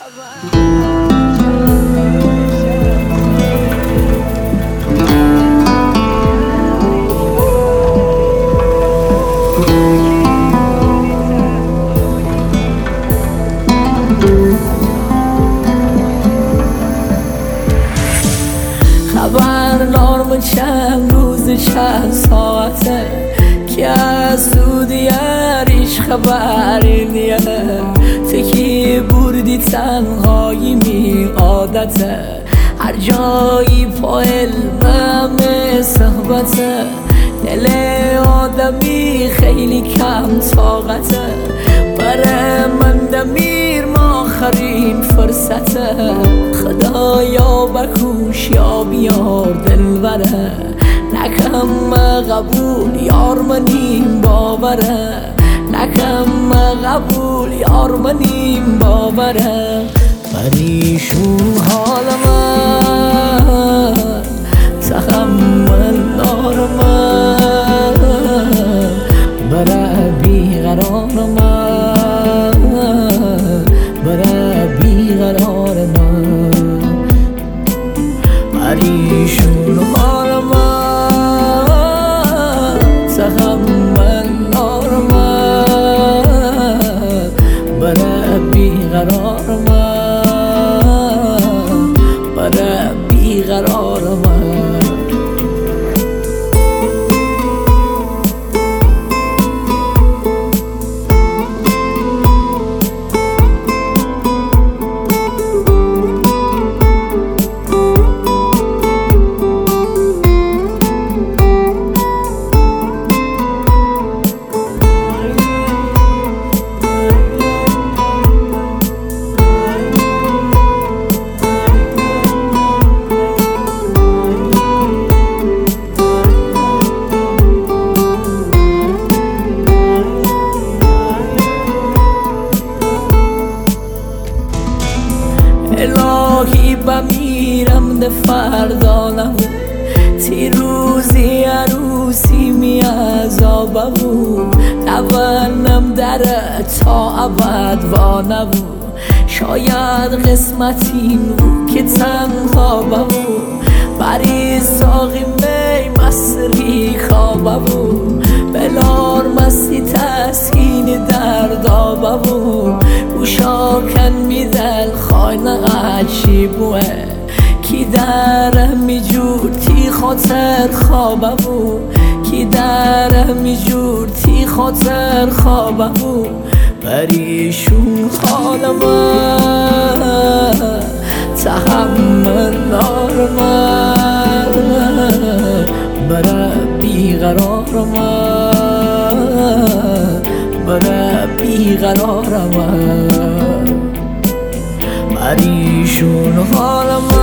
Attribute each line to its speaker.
Speaker 1: خبرنامه چند روز چند ساعته که از تو دیگریش خبری نیه تکی بردی تنهایی می عادته هر جایی پا علمم صحبته دل آدمی خیلی کم طاقته برای من دمیر ما آخرین فرصته خدایا بکوش یا بیار دلبره نکم قبول یار منیم باوره نکم قبول یار منیم باوره پریشون حال من تحمل نار من برای بیقرار من برای بیقرار من پریشون حال من تحمل نار من برای بیقرار من برای بیقرار من الهی بمیرم ده فردا نبود تیروزی عروسی می عذابه بود نبنم در تا ابد وا نبود شاید قسمتیم بود که تنها بود بری ساقی می مصری خوابه بود بلار مستی تسکین دردابه بود گوشاکن میدل خواین غچی بوه کی در میجور تی خاطر خوابه بود کی در میجور تی خاطر خوابه بود پریشون حال من تحمل نار من برای بیقرار من برای بیقرار من پریشون حال من